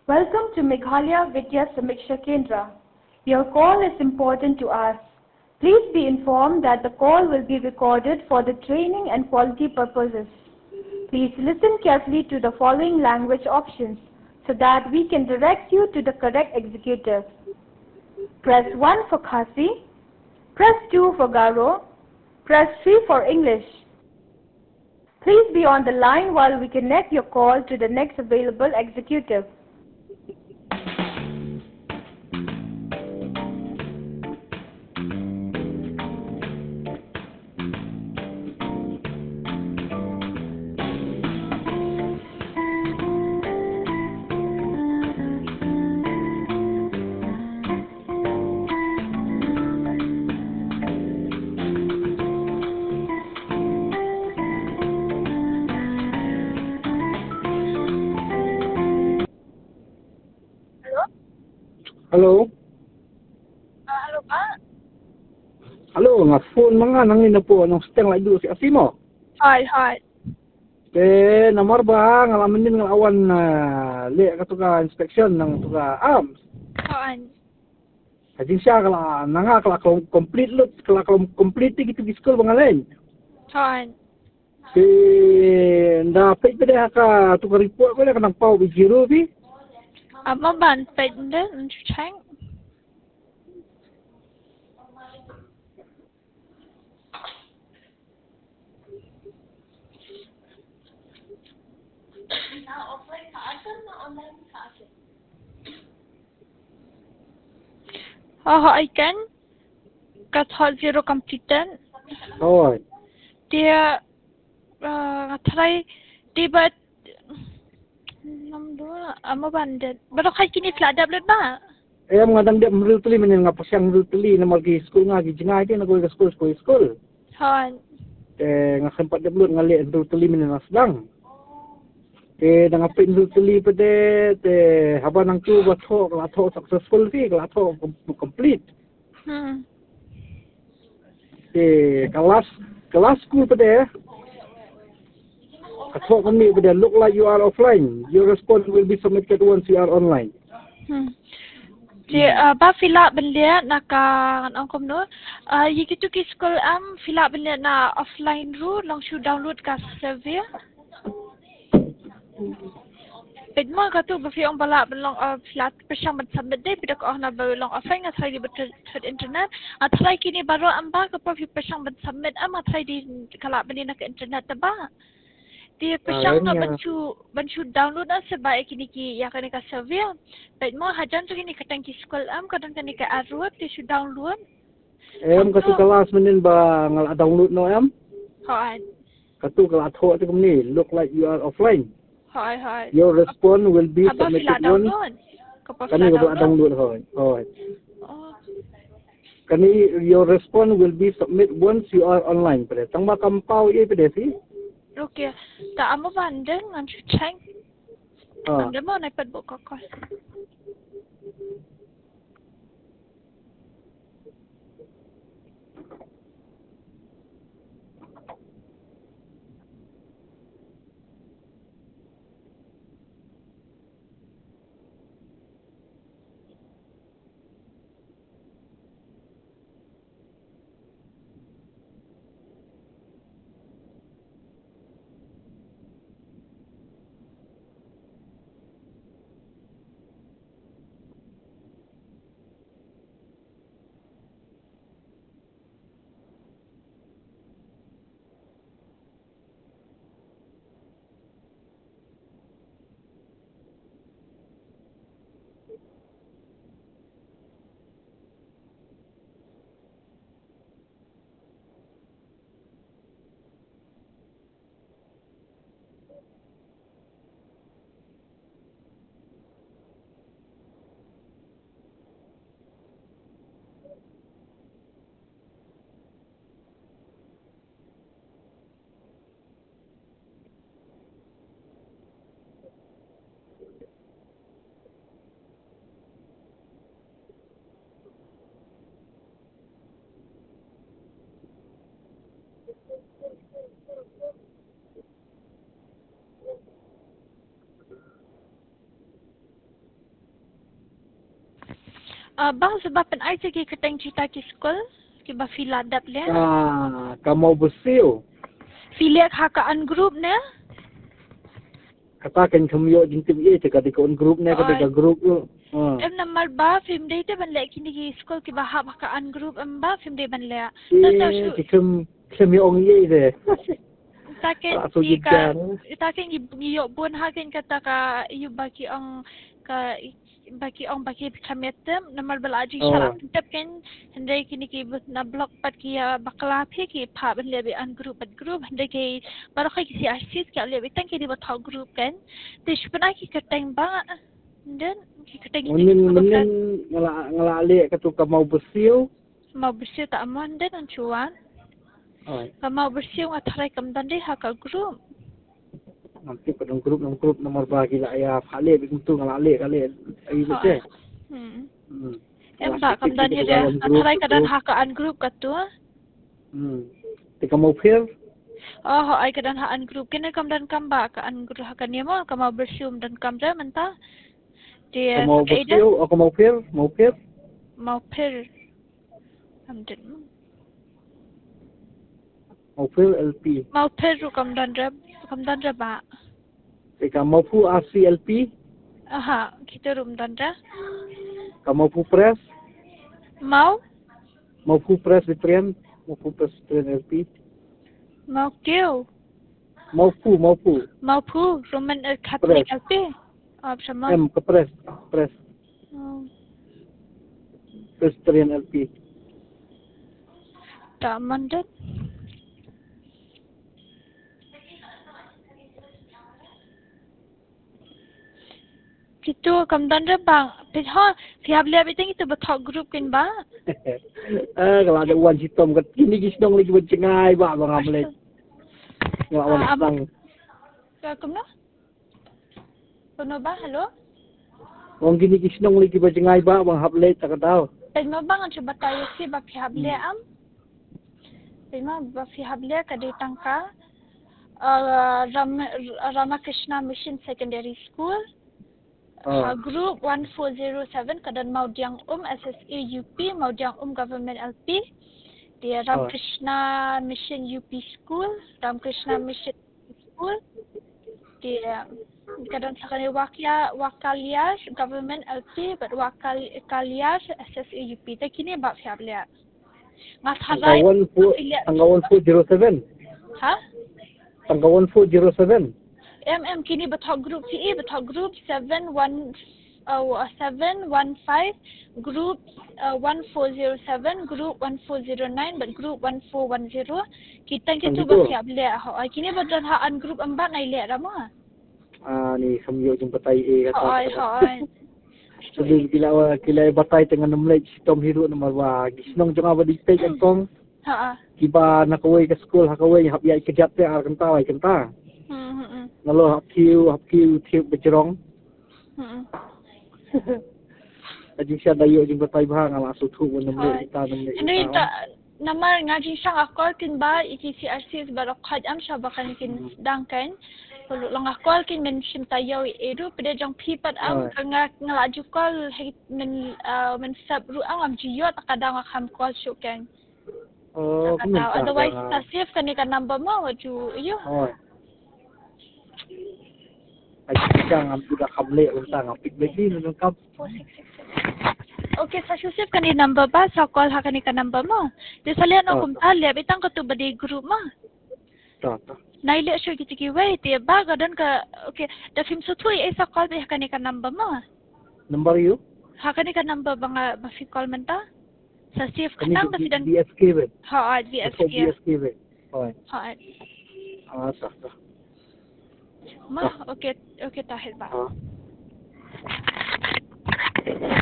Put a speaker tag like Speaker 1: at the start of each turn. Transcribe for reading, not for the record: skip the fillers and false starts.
Speaker 1: Welcome to Meghalaya Vidya Samiksha Kendra. Your call is important to us. Please be informed that the call will be recorded for the training and quality purposes. Please listen carefully to the following language options so that we can direct you to the correct executive. Press 1 for Khasi, press 2 for Garo, press 3 for English. Please be on the line while we connect your call to the next available executive.
Speaker 2: Hello?
Speaker 1: Hello, Pak.
Speaker 2: Hello, nga phone mga nangin na po anong steng lagi si Asimo.
Speaker 1: Hi.
Speaker 2: Namar ba ngalaman din ng awan na le katuka inspection ng tuka arms.
Speaker 1: Hi.
Speaker 2: Hajin siya kala nanga kala complete lot kala complete gitu di school bangalen.
Speaker 1: Hi.
Speaker 2: Dapat pa dia ka tuka report ko na kanang pau bi zero bi.
Speaker 1: Ama ban pende nchang. I can kat hal zero completed.
Speaker 2: Oh.
Speaker 1: Dia try tiba dua ama banded. Baru kai kini selada belut ba?
Speaker 2: Mga dang dia mril tuli men nga pasyang mril tuli na magi school nga gi jingay ti na ko school.
Speaker 1: Hi.
Speaker 2: Nga sempat dia belum ngalih mril tuli men na sedang. Dengan pintu tuli pada haba nang tu latho successful sih latho complete. Kelas school pada latho kami pada look like you are offline. Your response will be submitted once you are online.
Speaker 1: Ba fila belia naka angkom no. Yigitu ki school fila belia na offline ru long should download ka survey. Pedma katu bafi ang bala belong flat persyang submit day bidak na belong offline at hari betul internet at hari kini baru amba ka bafi persyang submit at hari di kala beli nak internet ba dia persyang no bancu download na sebab kini ki ya kani ka survey pedma hajan tu kini katang ki school kadang kani ka arut dia should download
Speaker 2: Katu kelas menin ba ngal download no
Speaker 1: Hai
Speaker 2: katu kelas ho tu ni look like you are offline.
Speaker 1: Hi.
Speaker 2: Your response will be
Speaker 1: Aba
Speaker 2: submitted
Speaker 1: fila
Speaker 2: once.
Speaker 1: Kani
Speaker 2: download hoy. Kani your response will be submit once you are online pada. Tang ba kampau ye pada si.
Speaker 1: Okay. Tak amo bandeng ngan cucang. Anda mau naik buka kos.
Speaker 3: Bang sebab pen ai segi keteng cerita ki skol ki ba fila dap le.
Speaker 2: Kamu bersiu.
Speaker 3: Filiak hakaan group ne.
Speaker 2: Katakan kamu yo jintip ye cakap di kawan grup ne kata grup tu.
Speaker 3: Em namar ba film day te ban le kini ki skol ki ba hakaan group em ba film day ban le.
Speaker 2: Kem yo ong ye de.
Speaker 3: Taken yo bon haken kata ka yu baki ong baki kametem namar balaji sharap tapken hendai kini ki na block pat ki bakla phe ki pha ban le be an group hendai ki barokai ki si asis ki le be tang ki di ba thau group kan tish pana ki kateng ba dan ki kateng
Speaker 2: Menin ngala le katu kamau bersiu
Speaker 3: mau bersih tak aman dan ancuan mau bersih ngatarai kamdan deh hakal group
Speaker 2: nanti pada grup nomor bagi lah ya hale begitu ngalale kali ai betul
Speaker 3: em tak kamdan ni dia atarai kadan hakaan group katu
Speaker 2: tika mau fir
Speaker 3: ai kadan hakan group kena kamdan kamba kaan group hakan ni mau kamau bersium dan kamda menta dia
Speaker 2: mau bersiu aku mau fir
Speaker 3: mau per kamdan
Speaker 2: mau fir LP
Speaker 3: mau per kamdan ba
Speaker 2: tika mau fu RCLP
Speaker 3: kita rum dandra
Speaker 2: kamu fu press
Speaker 3: mau
Speaker 2: fu press Vitrian LP
Speaker 3: mau kêu
Speaker 2: mau fu
Speaker 3: Roman Catholic LP sama
Speaker 2: ke press Vitrian LP
Speaker 3: tak mandat Itu kamdan re bang. Pihak lihat betul itu betul grup kan ba?
Speaker 2: Kalau ada uan hitam kat ini gisdong lagi bercengai ba bang amlet. Ngawan sang.
Speaker 3: Kemana? Kono ba? Hello?
Speaker 2: Wong gini gisdong lagi bercengai ba bang hablet tak tahu.
Speaker 3: Pema bang coba tayo si ba pihak am. Pema ba pihak kadai tangka Ramakrishna Mission Secondary School. Group 1407 kadan Maudiang SSA UP Maudiang Government LP dia Ramakrishna Mission UP School Ramakrishna Mission School dia kadan sakali Wakalias Government LP but Wakalias SSA UP tak kini bab siap lihat ngatharai
Speaker 2: Tanggawan 407 Tanggawan 407
Speaker 3: kini betul group CE betul group 715 group 1407 group 1409 but group 1410 kita bersiap lihat kini betul haan group 4 nai lihat rama
Speaker 2: ni samyo jumpa tai kata jadi kila batai tengah namlej tom hero nomor wa gisnong jong aba dikte kong kiba nakawai ke school hakawai hab ya kejap te ar kenta wai kenta Lalu hap kiu tiup bercerong. Aji sia dayo jing batai bahang ala sutu menemui kita menemui.
Speaker 3: Ini tak nama ngaji sang akol kin ba ICRC barok khaj am sabakan kin dangkan. Kalau lang akol kin mention tayo edu pada jang pipat am ngalaju kol men sab ru am jiyo takadang akam kol syukan. Kata otherwise tasif kan ikan number mo waju iyo.
Speaker 2: Jangan sudah kamle untang apik lagi nungkap.
Speaker 3: Okay, sa Yusuf kani number ba sa call ha kani ka number mo. Di salian ako kumtalya bitang ka to badi group mo.
Speaker 2: Ta.
Speaker 3: Naili sure kitiki wait ti ba gadan ka okay, da film so tuy sa call ba kani ka number mo.
Speaker 2: Number you?
Speaker 3: Ha kani ka number ba nga ba fi call man ta? Sa safe kanang da fidan
Speaker 2: DSK ba?
Speaker 3: DSK.
Speaker 2: DSK ba? Hoy. Ta.
Speaker 3: Ma okay tahil ba.